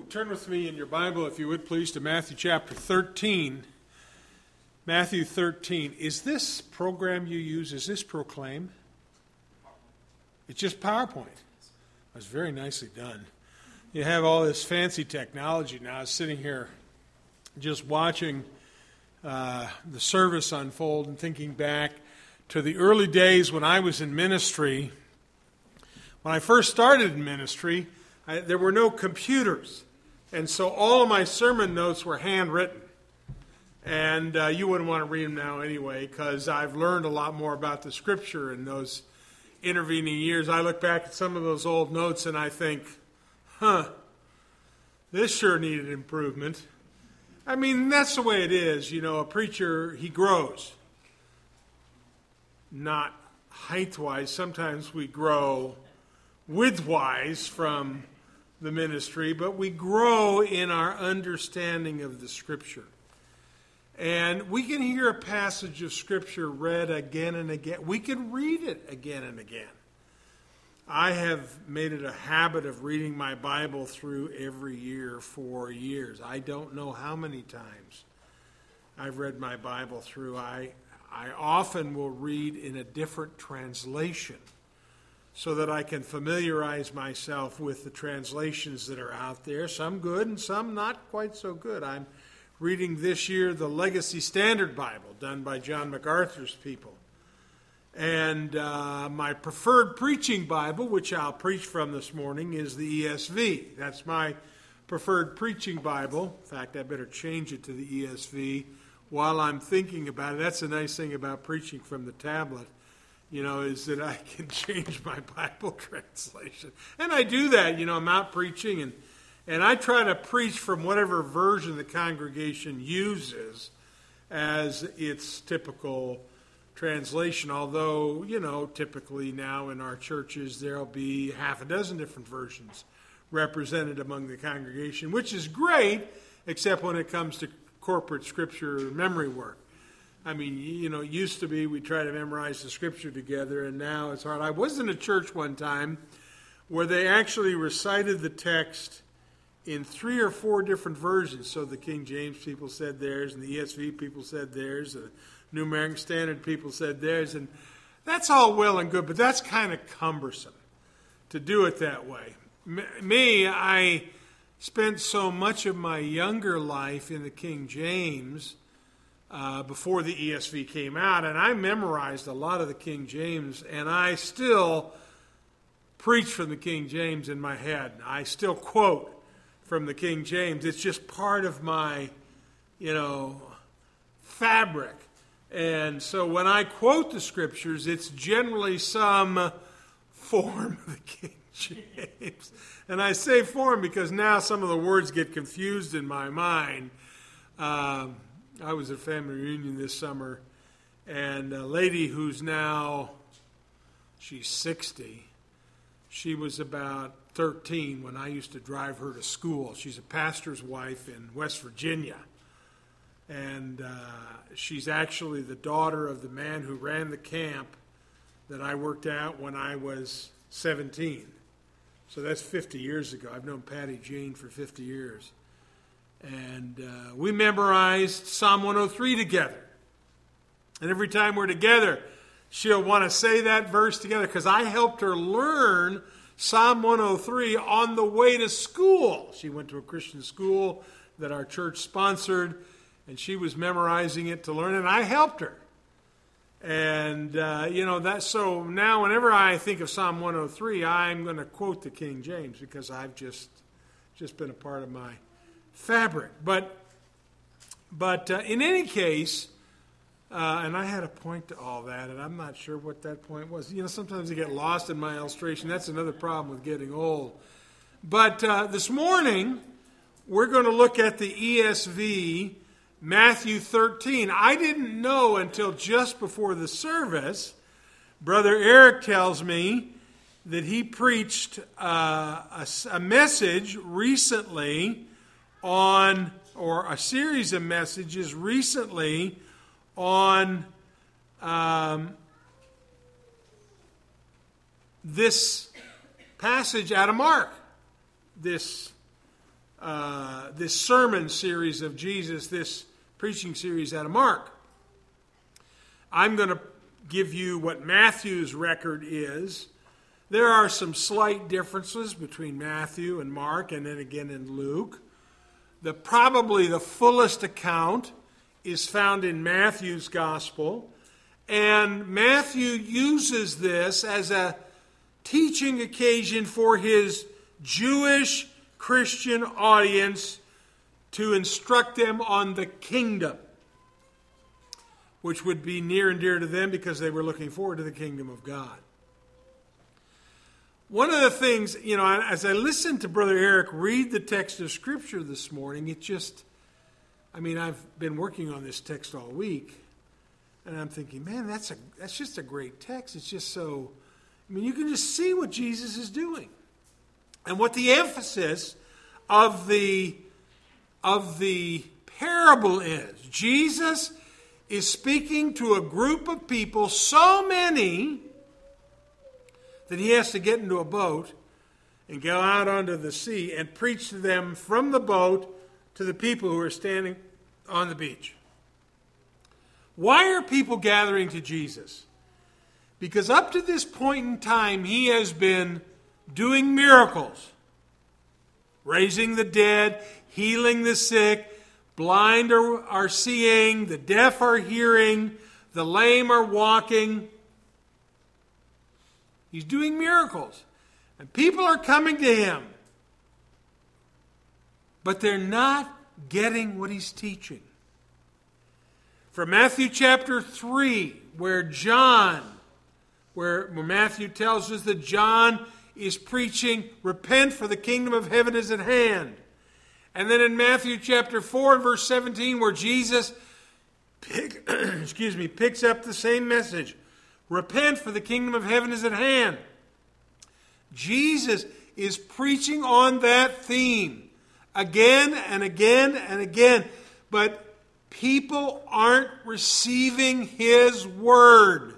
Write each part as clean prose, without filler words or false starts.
Turn with me in your Bible, if you would please, to Matthew chapter 13. Matthew 13. Is this program you use, is this Proclaim? It's just PowerPoint. That's very nicely done. You have all this fancy technology now. I was sitting here just watching the service unfold and thinking back to the early days when I was in ministry. When I first started in ministry, there were no computers. And so all of my sermon notes were handwritten. And you wouldn't want to read them now anyway, because I've learned a lot more about the Scripture in those intervening years. I look back at some of those old notes and I think, this sure needed improvement. I mean, that's the way it is. You know, a preacher, he grows. Not height-wise. Sometimes we grow width-wise from the ministry, but we grow in our understanding of the Scripture. And we can hear a passage of Scripture read again and again. We can read it again and again. I have made it a habit of reading my Bible through every year for years. I don't know how many times I've read my Bible through. I often will read in a different translation so that I can familiarize myself with the translations that are out there, some good and some not quite so good. I'm reading this year the Legacy Standard Bible, done by John MacArthur's people. And my preferred preaching Bible, which I'll preach from this morning, is the ESV. That's my preferred preaching Bible. In fact, I better change it to the ESV while I'm thinking about it. That's the nice thing about preaching from the tablet, you know, is that I can change my Bible translation. And I do that, you know, I'm out preaching and I try to preach from whatever version the congregation uses as its typical translation. Although, you know, typically now in our churches there'll be half a dozen different versions represented among the congregation, which is great, except when it comes to corporate Scripture memory work. I mean, you know, it used to be we try to memorize the Scripture together, and now it's hard. I was in a church one time where they actually recited the text in 3 or 4 different versions. So the King James people said theirs, and the ESV people said theirs, the New American Standard people said theirs, and that's all well and good, but that's kind of cumbersome to do it that way. Me, I spent so much of my younger life in the King James before the ESV came out, and I memorized a lot of the King James, and I still preach from the King James in my head. I still quote from the King James. It's just part of my, you know, fabric. And so when I quote the Scriptures, it's generally some form of the King James. And I say form because now some of the words get confused in my mind. I was at a family reunion this summer, and a lady who's now, she's 60, she was about 13 when I used to drive her to school. She's a pastor's wife in West Virginia, and she's actually the daughter of the man who ran the camp that I worked at when I was 17. So that's 50 years ago. I've known Patty Jane for 50 years. And we memorized Psalm 103 together. And every time we're together, she'll want to say that verse together because I helped her learn Psalm 103 on the way to school. She went to a Christian school that our church sponsored, and she was memorizing it to learn, and I helped her. And, you know, that's so now whenever I think of Psalm 103, I'm going to quote the King James because I've just been a part of my fabric. But in any case, and I had a point to all that, and I'm not sure what that point was. You know, sometimes I get lost in my illustration. That's another problem with getting old. But this morning, we're going to look at the ESV, Matthew 13. I didn't know until just before the service. Brother Eric tells me that he preached a message recently on, or a series of messages recently on this passage out of Mark, this this sermon series of Jesus, this preaching series out of Mark. I'm going to give you what Matthew's record is. There are some slight differences between Matthew and Mark, and then again in Luke. Probably the fullest account is found in Matthew's gospel, and Matthew uses this as a teaching occasion for his Jewish Christian audience to instruct them on the kingdom, which would be near and dear to them because they were looking forward to the kingdom of God. One of the things, as I listened to Brother Eric read the text of Scripture this morning, I've been working on this text all week, and I'm thinking, man, that's just a great text. It's just so, you can just see what Jesus is doing. And what the emphasis of the parable is. Jesus is speaking to a group of people, so many that he has to get into a boat and go out onto the sea and preach to them from the boat to the people who are standing on the beach. Why are people gathering to Jesus? Because up to this point in time, he has been doing miracles, raising the dead, healing the sick, blind are seeing, the deaf are hearing, the lame are walking. He's doing miracles. And people are coming to him. But they're not getting what he's teaching. From Matthew chapter 3, where Matthew tells us that John is preaching, repent for the kingdom of heaven is at hand. And then in Matthew chapter 4 and verse 17, where Jesus picks up the same message. Repent for the kingdom of heaven is at hand. Jesus is preaching on that theme again and again and again. But people aren't receiving his word.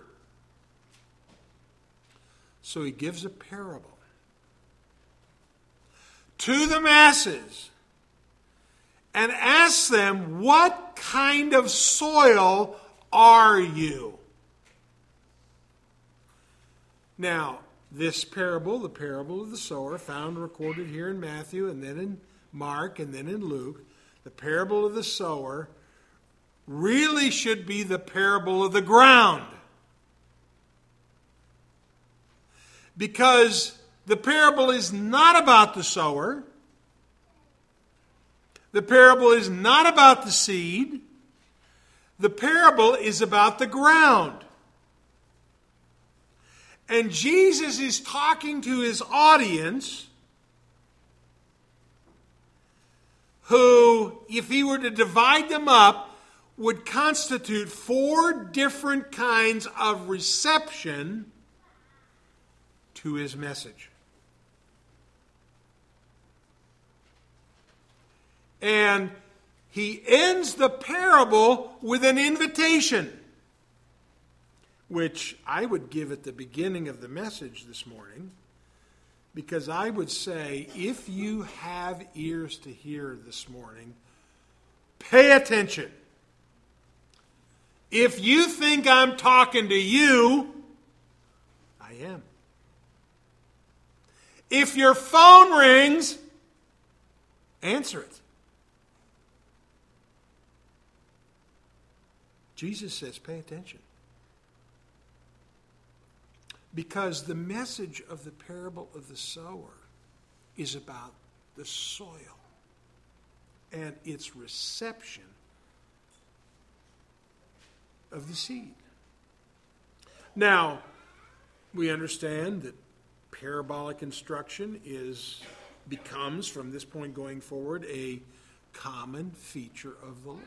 So he gives a parable to the masses and asks them, what kind of soil are you? Now, this parable, the parable of the sower, found recorded here in Matthew and then in Mark and then in Luke, the parable of the sower really should be the parable of the ground. Because the parable is not about the sower. The parable is not about the seed. The parable is about the ground. And Jesus is talking to his audience who, if he were to divide them up, would constitute 4 different kinds of reception to his message. And he ends the parable with an invitation, which I would give at the beginning of the message this morning, because I would say, if you have ears to hear this morning, pay attention. If you think I'm talking to you, I am. If your phone rings, answer it. Jesus says, pay attention. Because the message of the parable of the sower is about the soil and its reception of the seed. Now, we understand that parabolic instruction becomes, from this point going forward, a common feature of the Lord.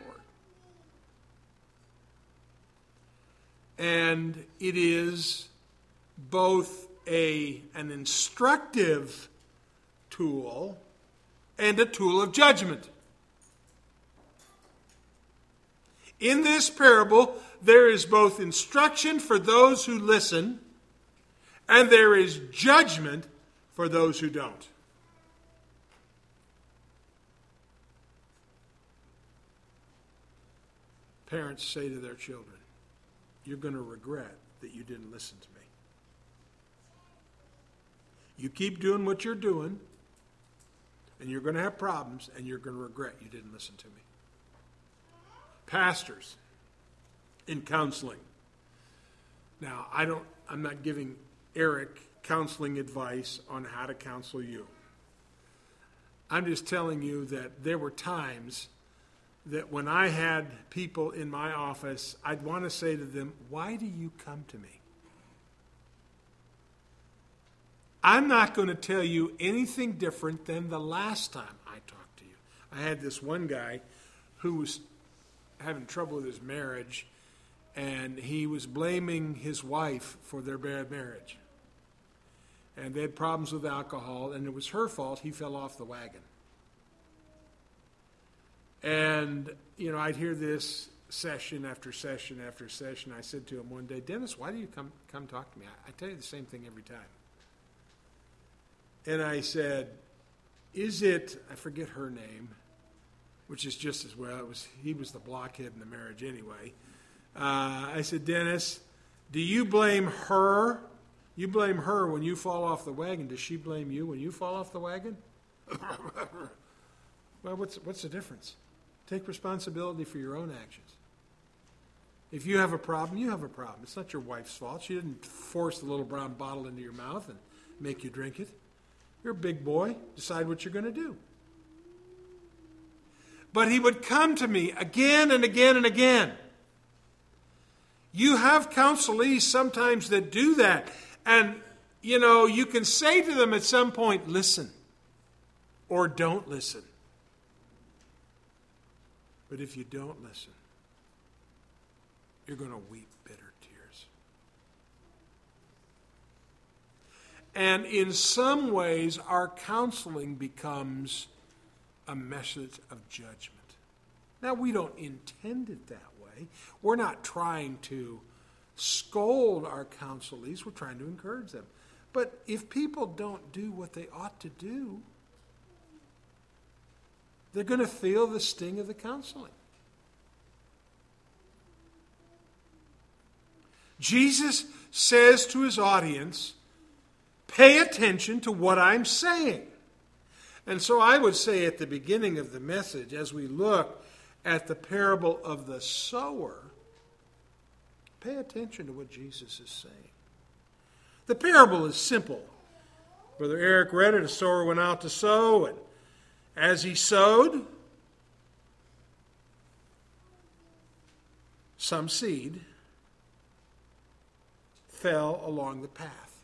And it is both an instructive tool and a tool of judgment. In this parable, there is both instruction for those who listen, and there is judgment for those who don't. parents say to their children, you're going to regret that you didn't listen to me. You keep doing what you're doing, and you're going to have problems, and you're going to regret you didn't listen to me. Pastors in counseling. Now, I'm not giving Eric counseling advice on how to counsel you. I'm just telling you that there were times that when I had people in my office, I'd want to say to them, why do you come to me? I'm not going to tell you anything different than the last time I talked to you. I had this one guy who was having trouble with his marriage, and he was blaming his wife for their bad marriage. And they had problems with alcohol, and it was her fault he fell off the wagon. And, I'd hear this session after session after session. I said to him one day, Dennis, why do you come talk to me? I tell you the same thing every time. And I said, I forget her name, which is just as well. He was the blockhead in the marriage anyway. I said, Dennis, do you blame her? You blame her when you fall off the wagon. Does she blame you when you fall off the wagon? Well, what's the difference? Take responsibility for your own actions. If you have a problem, you have a problem. It's not your wife's fault. She didn't force the little brown bottle into your mouth and make you drink it. You're a big boy. Decide what you're going to do. But he would come to me again and again and again. You have counselees sometimes that do that. And, you can say to them at some point, listen, or don't listen. But if you don't listen, you're going to weep bitter tears. And in some ways, our counseling becomes a message of judgment. Now, we don't intend it that way. We're not trying to scold our counselees. We're trying to encourage them. But if people don't do what they ought to do, they're going to feel the sting of the counseling. Jesus says to his audience, pay attention to what I'm saying. And so I would say at the beginning of the message, as we look at the parable of the sower, pay attention to what Jesus is saying. The parable is simple. Brother Eric read it. A sower went out to sow, and as he sowed, some seed fell along the path.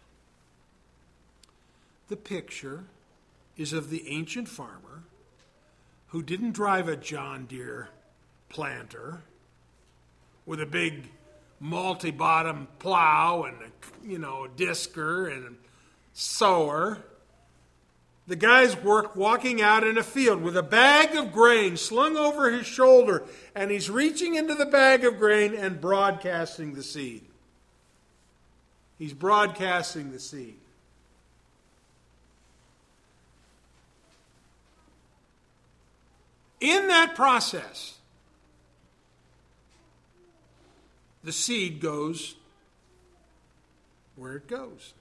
The picture is of the ancient farmer who didn't drive a John Deere planter with a big multi-bottom plow and a disker and a sower. The guy's walking out in a field with a bag of grain slung over his shoulder, and he's reaching into the bag of grain and broadcasting the seed. He's broadcasting the seed. In that process, the seed goes where it goes.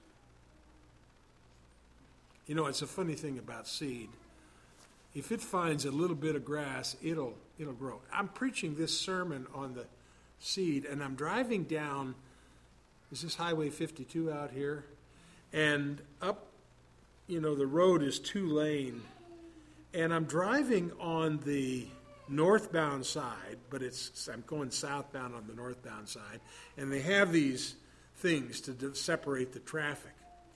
It's a funny thing about seed. If it finds a little bit of grass, it'll grow. I'm preaching this sermon on the seed, and I'm driving down, is this Highway 52 out here? And up, the road is 2-lane. And I'm driving on the northbound side, but I'm going southbound on the northbound side. And they have these things to separate the traffic.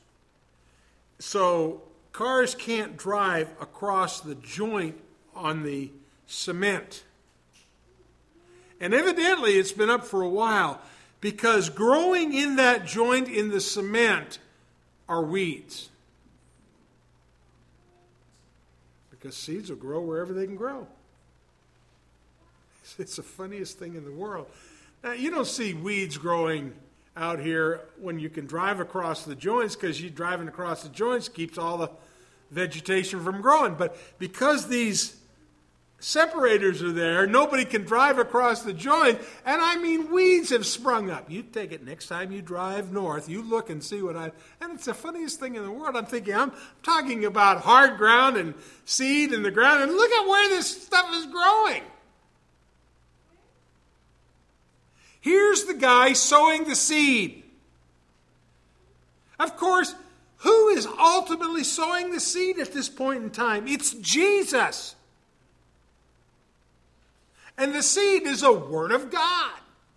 So cars can't drive across the joint on the cement. And evidently it's been up for a while, because growing in that joint in the cement are weeds. Because seeds will grow wherever they can grow. It's the funniest thing in the world. Now, you don't see weeds growing out here when you can drive across the joints, because you driving across the joints keeps all the vegetation from growing. But because these separators are there. Nobody can drive across the joint. And I mean, weeds have sprung up. You take it next time you drive north. You look and see and it's the funniest thing in the world. I'm thinking, I'm talking about hard ground and seed in the ground. And look at where this stuff is growing. Here's the guy sowing the seed. Of course, who is ultimately sowing the seed at this point in time? It's Jesus. And the seed is a word of God.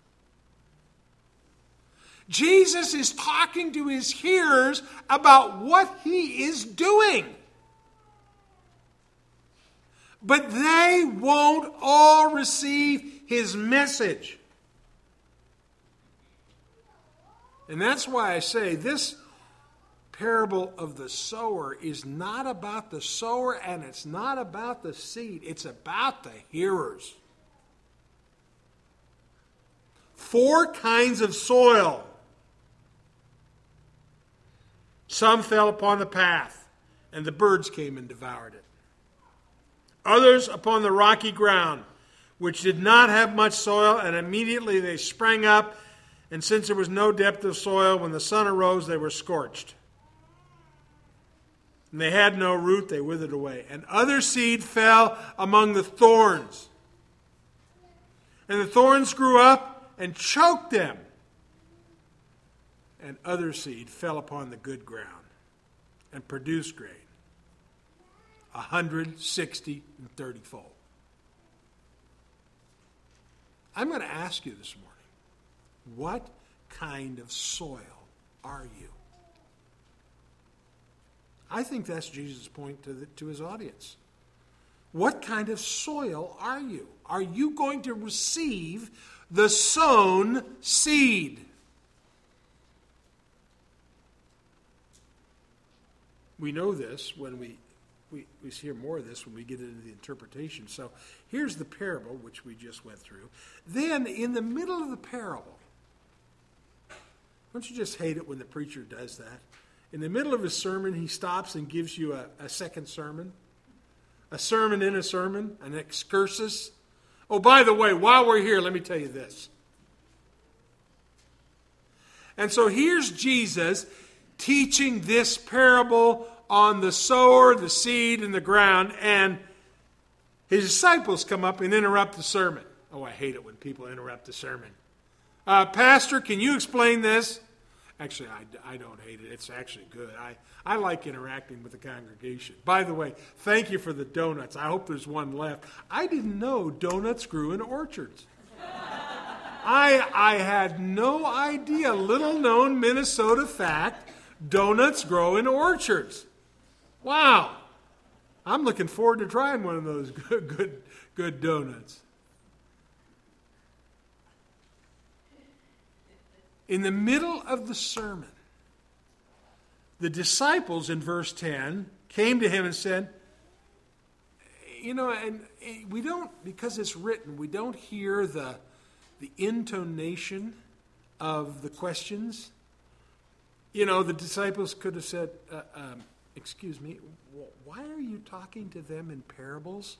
Jesus is talking to his hearers about what he is doing. But they won't all receive his message. And that's why I say this parable of the sower is not about the sower and it's not about the seed. It's about the hearers. 4 kinds of soil. Some fell upon the path, and the birds came and devoured it. Others upon the rocky ground, which did not have much soil, and immediately they sprang up, and since there was no depth of soil, when the sun arose, they were scorched. And they had no root, they withered away. And other seed fell among the thorns. And the thorns grew up and choked them. And other seed fell upon the good ground and produced grain, 160 and 30-fold. I'm going to ask you this morning, what kind of soil are you? I think that's Jesus' point to his audience. What kind of soil are you? Are you going to receive the sown seed? We know this when we hear more of this when we get into the interpretation. So here's the parable which we just went through. Then in the middle of the parable, don't you just hate it when the preacher does that? In the middle of his sermon, he stops and gives you a second sermon. A sermon in a sermon, an excursus. Oh, by the way, while we're here, let me tell you this. And so here's Jesus teaching this parable on the sower, the seed, and the ground, and his disciples come up and interrupt the sermon. Oh, I hate it when people interrupt the sermon. Pastor, can you explain this? Actually, I don't hate it. It's actually good. I like interacting with the congregation. By the way, thank you for the donuts. I hope there's one left. I didn't know donuts grew in orchards. I had no idea. Little known Minnesota fact, donuts grow in orchards. Wow. I'm looking forward to trying one of those good donuts. In the middle of the sermon, the disciples in verse 10 came to him and said, and we don't, because it's written, we don't hear the intonation of the questions. The disciples could have said, excuse me, why are you talking to them in parables?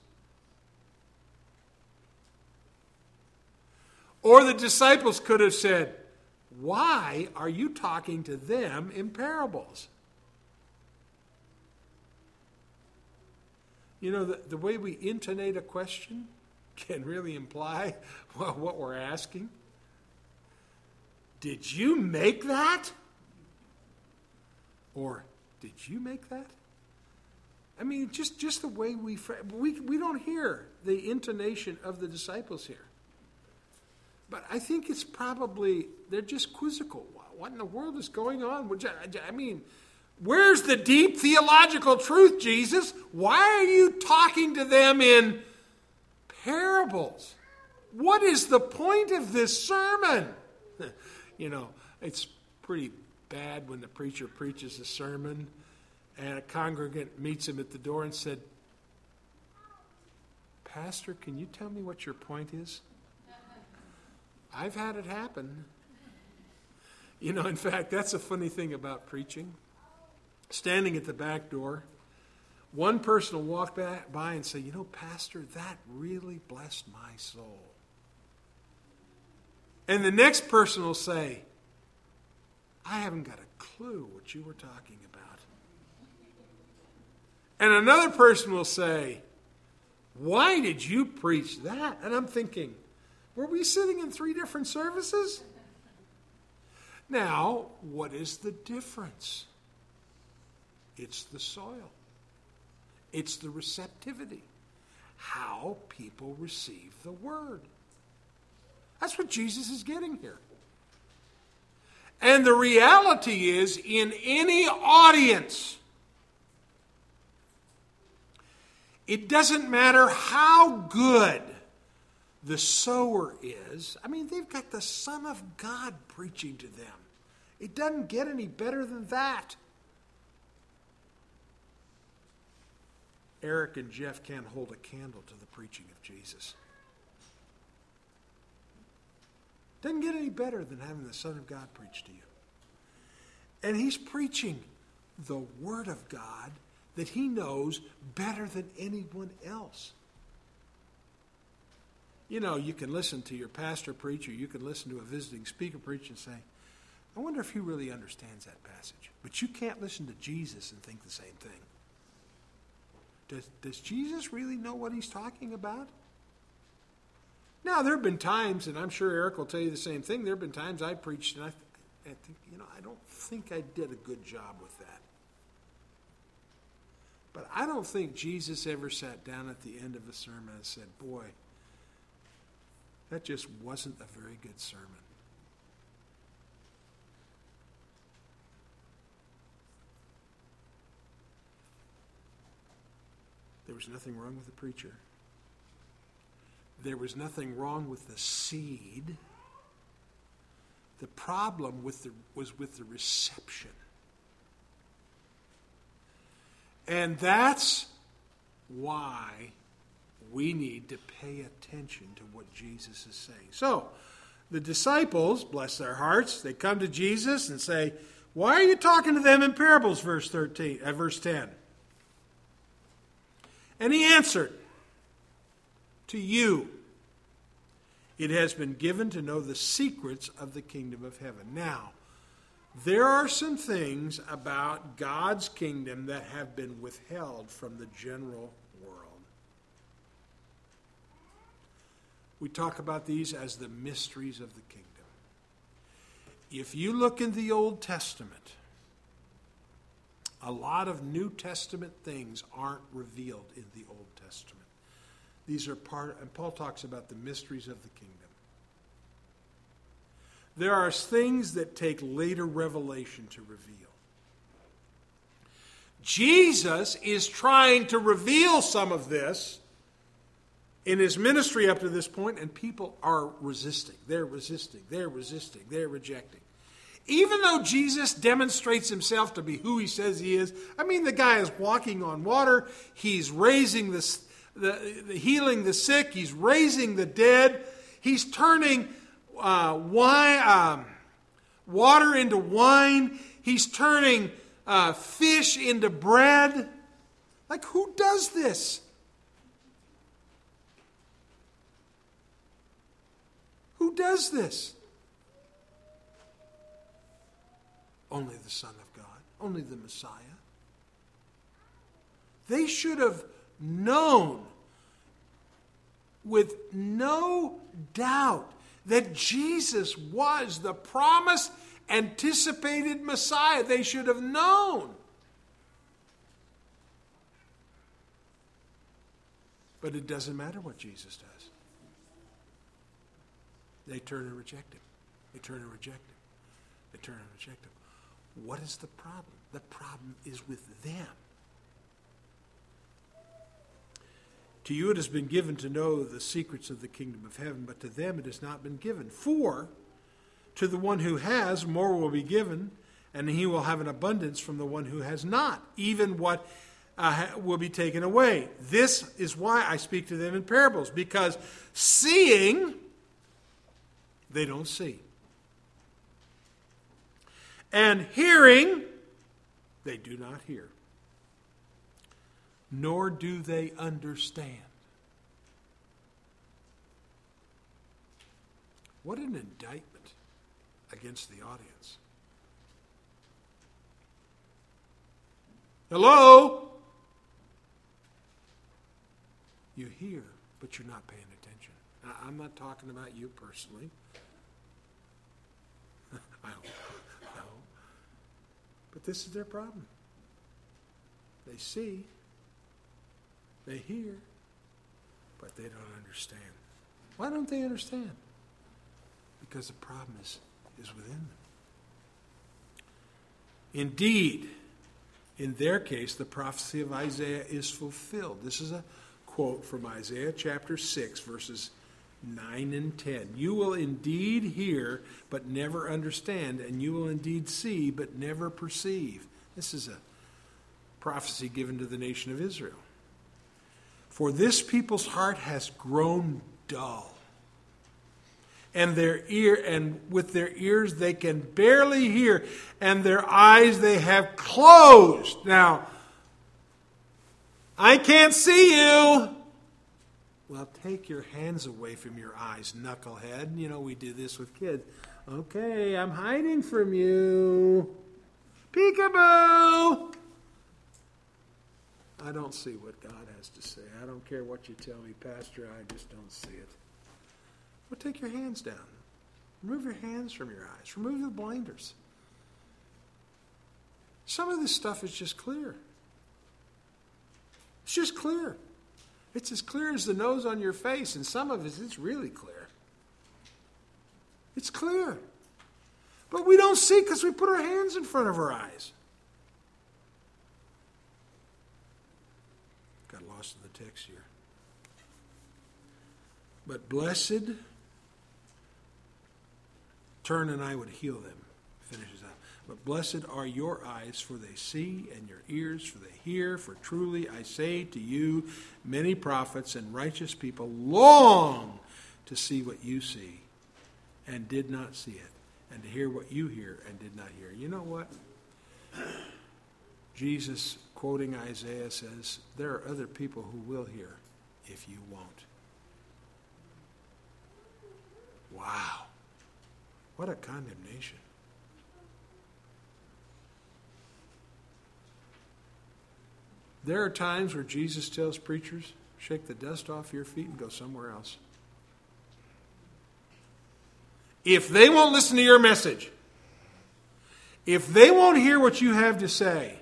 Or the disciples could have said, why are you talking to them in parables? The way we intonate a question can really imply what we're asking. Did you make that? Or, did you make that? I mean, just the way we don't hear the intonation of the disciples here. But I think it's probably, they're just quizzical. What in the world is going on? I mean, where's the deep theological truth, Jesus? Why are you talking to them in parables? What is the point of this sermon? It's pretty bad when the preacher preaches a sermon and a congregant meets him at the door and said, Pastor, can you tell me what your point is? I've had it happen. In fact, that's a funny thing about preaching. Standing at the back door, One person will walk by and say, you know, Pastor, that really blessed my soul. And the next person will say, I haven't got a clue what you were talking about. And another person will say, why did you preach that? And I'm thinking, were we sitting in 3 different services? Now, what is the difference? It's the soil. It's the receptivity. How people receive the word. That's what Jesus is getting here. And the reality is, in any audience, it doesn't matter how good the sower is. I mean, they've got the Son of God preaching to them. It doesn't get any better than that. Eric and Jeff can't hold a candle to the preaching of Jesus. Doesn't get any better than having the Son of God preach to you. And he's preaching the Word of God that he knows better than anyone else. You know, you can listen to your pastor preach, or you can listen to a visiting speaker preach and say, I wonder if he really understands that passage. But you can't listen to Jesus and think the same thing. Does Jesus really know what he's talking about? Now, there have been times, and I'm sure Eric will tell you the same thing, there have been times I preached and I think, I don't think I did a good job with that. But I don't think Jesus ever sat down at the end of a sermon and said, boy, that just wasn't a very good sermon. There was nothing wrong with the preacher. There was nothing wrong with the seed. The problem was with the reception. And that's why we need to pay attention to what Jesus is saying. So, the disciples, bless their hearts, they come to Jesus and say, why are you talking to them in parables, verse 10? And he answered, to you it has been given to know the secrets of the kingdom of heaven. Now, there are some things about God's kingdom that have been withheld from the general world. We talk about these as the mysteries of the kingdom. If you look in the Old Testament, a lot of New Testament things aren't revealed in the Old Testament. These are and Paul talks about the mysteries of the kingdom. There are things that take later revelation to reveal. Jesus is trying to reveal some of this in his ministry up to this point, and people are resisting. They're resisting. They're resisting. They're rejecting. Even though Jesus demonstrates himself to be who he says he is, I mean, the guy is walking on water. He's raising healing the sick. He's raising the dead. He's turning water into wine. He's turning fish into bread. Like, who does this? Who does this? Only the Son of God. Only the Messiah. They should have known with no doubt that Jesus was the promised, anticipated Messiah. They should have known. But it doesn't matter what Jesus does. They turn and reject him. They turn and reject him. They turn and reject him. What is the problem? The problem is with them. To you it has been given to know the secrets of the kingdom of heaven, but to them it has not been given. For to the one who has, more will be given, and he will have an abundance from the one who has not, even what will be taken away. This is why I speak to them in parables, because seeing, they don't see. And hearing, they do not hear. nor do they understand. What an indictment against the audience. Hello? You hear, but you're not paying attention. Now, I'm not talking about you personally. I hope. No. But this is their problem. They see, they hear, but they don't understand. Why don't they understand? Because the problem is within them. Indeed, in their case, the prophecy of Isaiah is fulfilled. This is a quote from Isaiah chapter 6, verses 9 and 10. You will indeed hear, but never understand, and you will indeed see, but never perceive. This is a prophecy given to the nation of Israel. For this people's heart has grown dull, and with their ears they can barely hear, and their eyes they have closed. Now, I can't see you. Well, take your hands away from your eyes, knucklehead. You know, we do this with kids. Okay, I'm hiding from you. Peekaboo! I don't see what God has to say. I don't care what you tell me, Pastor. I just don't see it. Well, take your hands down. Remove your hands from your eyes. Remove the blinders. Some of this stuff is just clear. It's just clear. It's as clear as the nose on your face, and some of it's really clear. It's clear. But we don't see because we put our hands in front of our eyes. Got lost in the text here. But blessed, turn and I would heal them. Finishes out. But blessed are your eyes, for they see, and your ears, for they hear. For truly I say to you, many prophets and righteous people long to see what you see, and did not see it, and to hear what you hear, and did not hear. You know what? Jesus, quoting Isaiah, says, there are other people who will hear if you won't. Wow. What a condemnation. There are times where Jesus tells preachers, shake the dust off your feet and go somewhere else. If they won't listen to your message, if they won't hear what you have to say,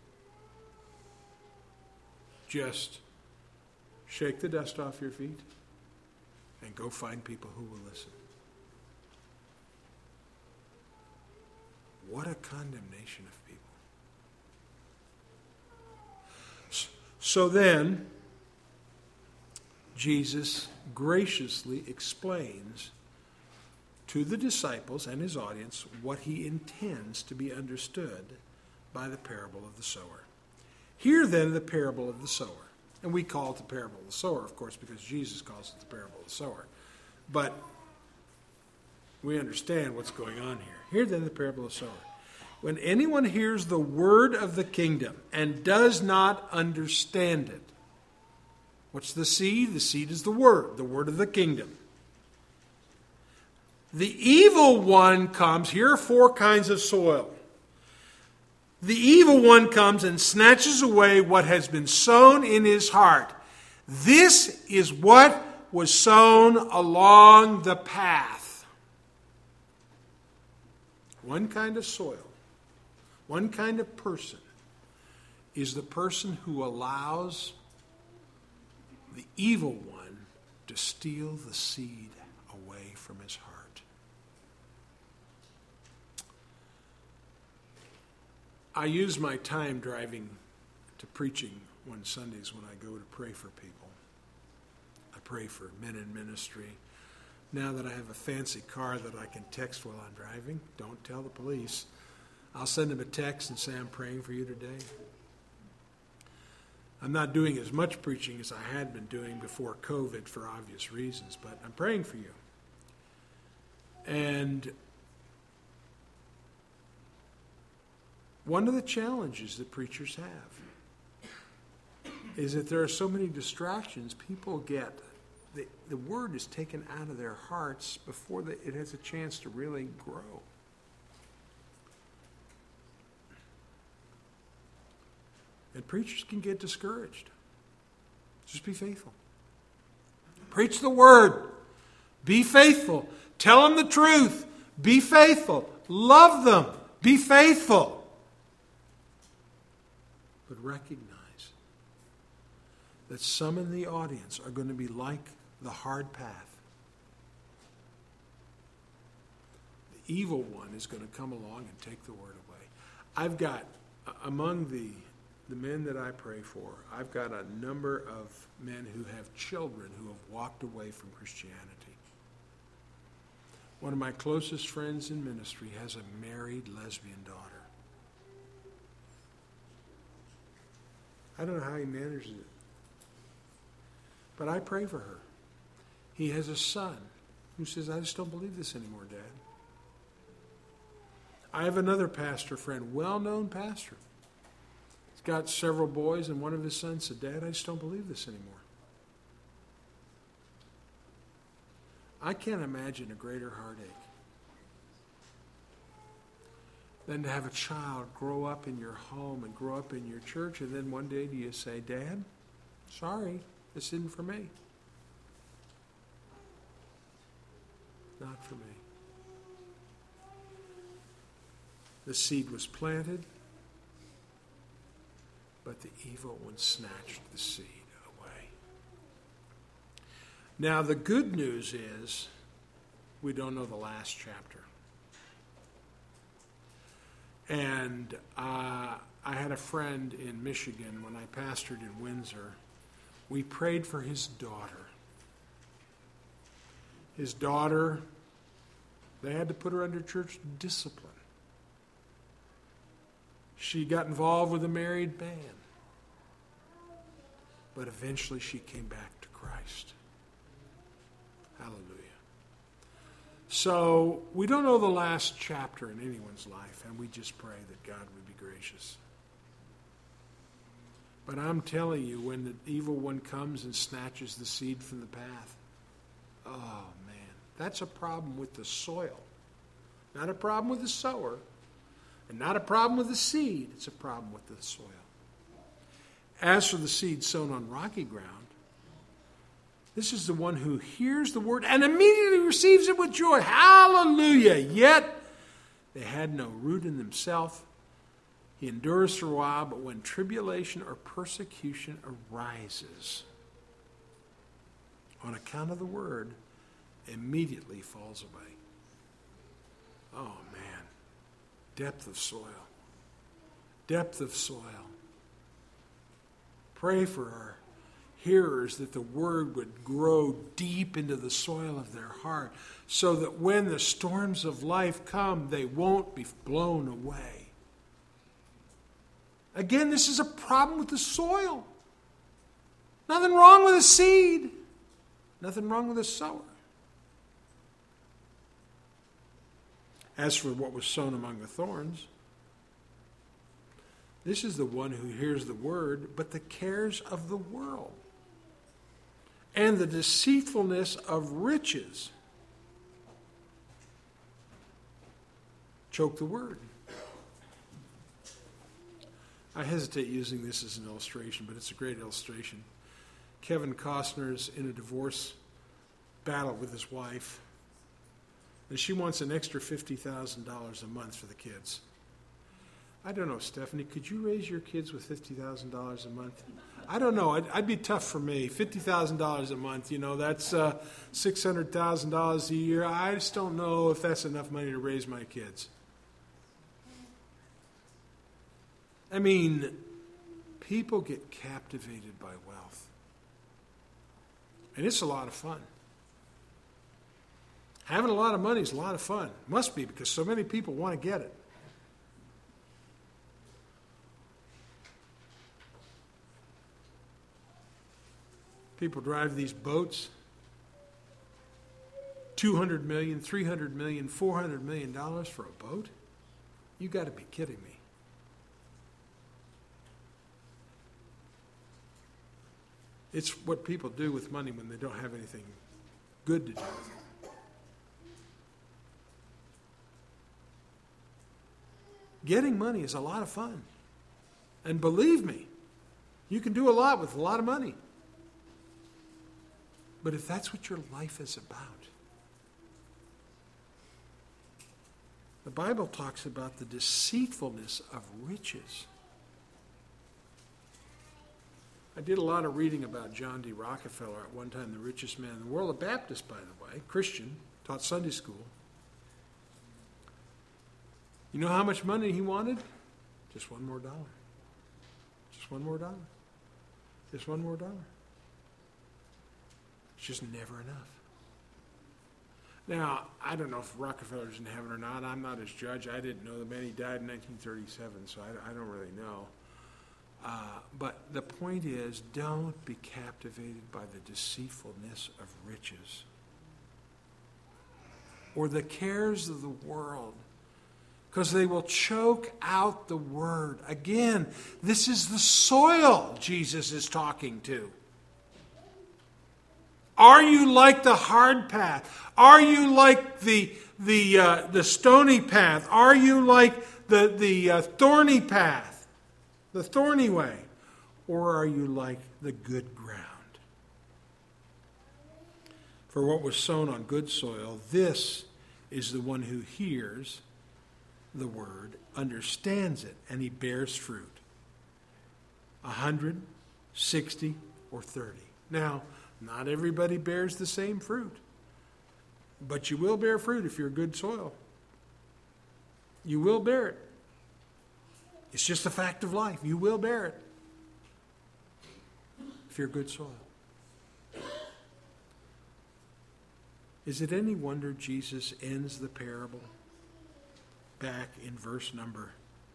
just shake the dust off your feet and go find people who will listen. What a condemnation of people. So then, Jesus graciously explains to the disciples and his audience what he intends to be understood by the parable of the sower. Hear then the parable of the sower. And we call it the parable of the sower, of course, because Jesus calls it the parable of the sower. But we understand what's going on here. Hear then the parable of the sower. When anyone hears the word of the kingdom and does not understand it, what's the seed? The seed is the word of the kingdom. The evil one comes. Here are 4 kinds of soil. The evil one comes and snatches away what has been sown in his heart. This is what was sown along the path. One kind of soil, one kind of person is the person who allows the evil one to steal the seed away from his heart. I use my time driving to preaching on Sundays when I go to pray for people. I pray for men in ministry. Now that I have a fancy car that I can text while I'm driving, don't tell the police. I'll send them a text and say, I'm praying for you today. I'm not doing as much preaching as I had been doing before COVID for obvious reasons, but I'm praying for you. And one of the challenges that preachers have is that there are so many distractions. People get, the word is taken out of their hearts before it has a chance to really grow. And preachers can get discouraged. Just be faithful. Preach the word. Be faithful. Tell them the truth. Be faithful. Love them. Be faithful. But recognize that some in the audience are going to be like the hard path. The evil one is going to come along and take the word away. I've got, among the men that I pray for, I've got a number of men who have children who have walked away from Christianity. One of my closest friends in ministry has a married lesbian daughter. I don't know how he manages it. But I pray for her. He has a son who says, I just don't believe this anymore, Dad. I have another pastor friend, well-known pastor. He's got several boys, and one of his sons said, Dad, I just don't believe this anymore. I can't imagine a greater heartache than to have a child grow up in your home and grow up in your church, and then one day do you say, Dad, sorry, this isn't for me. Not for me. The seed was planted, but the evil one snatched the seed away. Now, the good news is we don't know the last chapter. And I had a friend in Michigan when I pastored in Windsor. We prayed for his daughter. His daughter, they had to put her under church discipline. She got involved with a married man. But eventually she came back to Christ. Hallelujah. So we don't know the last chapter in anyone's life, and we just pray that God would be gracious. But I'm telling you, when the evil one comes and snatches the seed from the path, oh man, that's a problem with the soil. Not a problem with the sower, and not a problem with the seed. It's a problem with the soil. As for the seed sown on rocky ground, this is the one who hears the word and immediately receives it with joy. Hallelujah! Yet they had no root in themselves. He endures for a while, but when tribulation or persecution arises on account of the word, immediately falls away. Oh man, depth of soil. Depth of soil. Pray for our hearers that the word would grow deep into the soil of their heart so that when the storms of life come, they won't be blown away. Again, this is a problem with the soil. Nothing wrong with the seed. Nothing wrong with the sower. As for what was sown among the thorns, this is the one who hears the word, but the cares of the world and the deceitfulness of riches choke the word. I hesitate using this as an illustration, but it's a great illustration. Kevin Costner's in a divorce battle with his wife, and she wants an extra $50,000 a month for the kids. I don't know, Stephanie, could you raise your kids with $50,000 a month? I don't know. I'd be tough for me. $50,000 a month, that's $600,000 a year. I just don't know if that's enough money to raise my kids. I mean, people get captivated by wealth. And it's a lot of fun. Having a lot of money is a lot of fun. Must be, because so many people want to get it. People drive these boats, $200 million, $300 million, $400 million for a boat? You got to be kidding me. It's what people do with money when they don't have anything good to do with it. Getting money is a lot of fun. And believe me, you can do a lot with a lot of money. But if that's what your life is about, the Bible talks about the deceitfulness of riches. I did a lot of reading about John D. Rockefeller, at one time the richest man in the world, a Baptist, by the way, Christian, taught Sunday school. You know how much money he wanted? Just $1 more. Just $1 more. Just $1 more. It's just never enough. Now, I don't know if Rockefeller's in heaven or not. I'm not his judge. I didn't know the man. He died in 1937, so I don't really know. But the point is, don't be captivated by the deceitfulness of riches or the cares of the world, because they will choke out the word. Again, this is the soil Jesus is talking to. Are you like the hard path? Are you like the stony path? Are you like the thorny path, the thorny way? Or are you like the good ground? For what was sown on good soil, this is the one who hears the word, understands it, and he bears fruit. 100, 60, or 30. Now, not everybody bears the same fruit. But you will bear fruit if you're good soil. You will bear it. It's just a fact of life. You will bear it if you're good soil. Is it any wonder Jesus ends the parable back in verse number...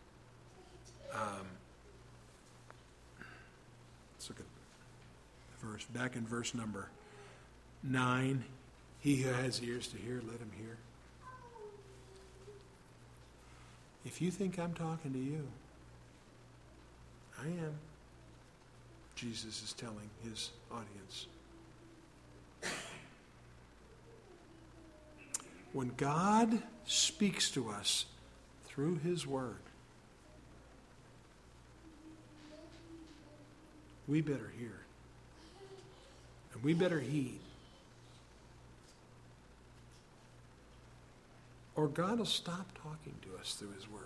let's look at the verse. Back in verse number 9. He who has ears to hear, let him hear. If you think I'm talking to you, I am. Jesus is telling his audience. When God speaks to us through his word, we better hear. And we better heed. Or God will stop talking to us through his word.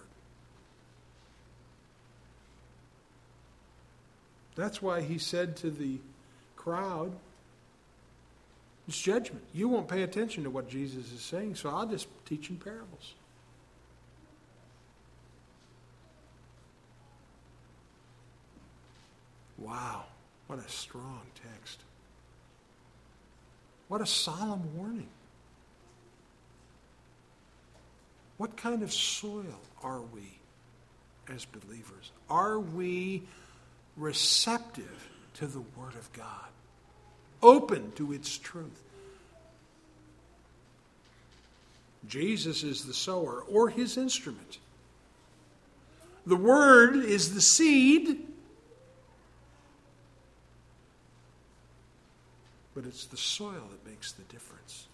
That's why he said to the crowd, it's judgment. You won't pay attention to what Jesus is saying, so I'll just teach in parables. Wow, what a strong text. What a solemn warning. What kind of soil are we as believers? Are we receptive to the Word of God? Open to its truth? Jesus is the sower or his instrument. The Word is the seed, but it's the soil that makes the difference.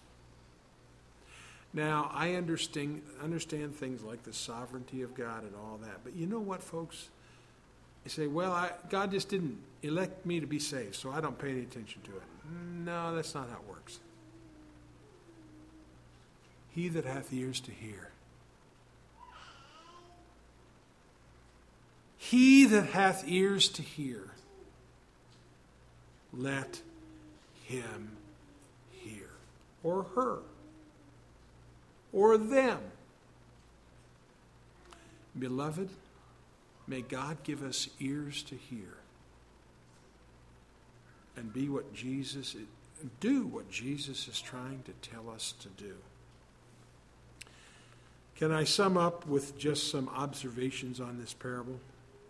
Now, I understand things like the sovereignty of God and all that, but you know what, folks? You say, well, God just didn't elect me to be saved, so I don't pay any attention to it. No, that's not how it works. He that hath ears to hear. He that hath ears to hear, let him hear. Or her. Or them. Beloved, may God give us ears to hear and do what Jesus is trying to tell us to do. Can I sum up with just some observations on this parable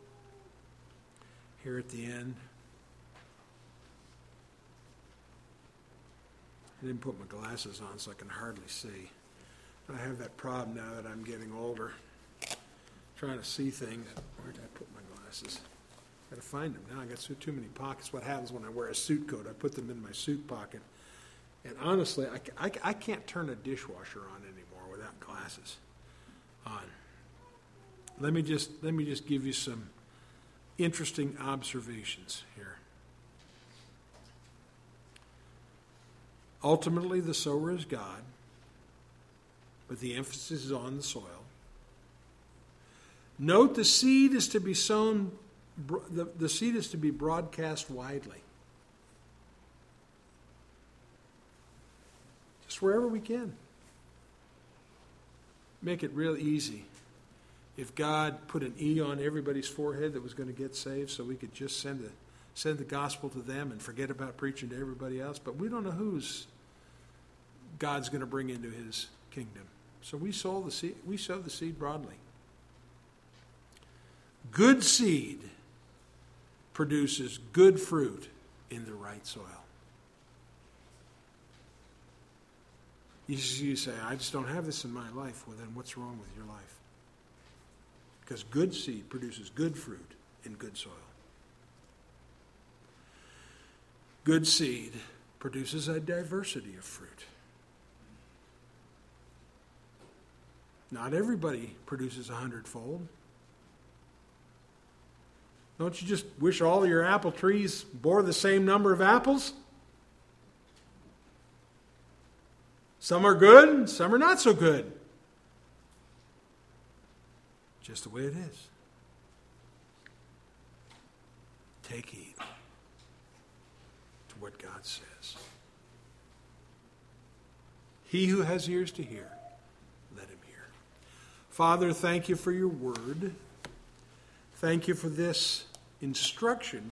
here at the end? I didn't put my glasses on so I can hardly see. I have that problem now that I'm getting older, trying to see things. Where did I put my glasses? Got to find them now. I got too many pockets. What happens when I wear a suit coat? I put them in my suit pocket. And honestly, I can't turn a dishwasher on anymore without glasses on. Let me just give you some interesting observations here. Ultimately, the sower is God, but the emphasis is on the soil. Note the seed is to be sown, the seed is to be broadcast widely. Just wherever we can. Make it real easy. If God put an E on everybody's forehead that was going to get saved, so we could just send the gospel to them and forget about preaching to everybody else, but we don't know who's God's going to bring into his kingdom. So we sow the seed broadly. Good seed produces good fruit in the right soil. You say, I just don't have this in my life. Well, then what's wrong with your life? Because good seed produces good fruit in good soil. Good seed produces a diversity of fruit. Not everybody produces 100-fold. Don't you just wish all of your apple trees bore the same number of apples? Some are good, some are not so good. Just the way it is. Take heed to what God says. He who has ears to hear, let him hear. Father, thank you for your word. Thank you for this instruction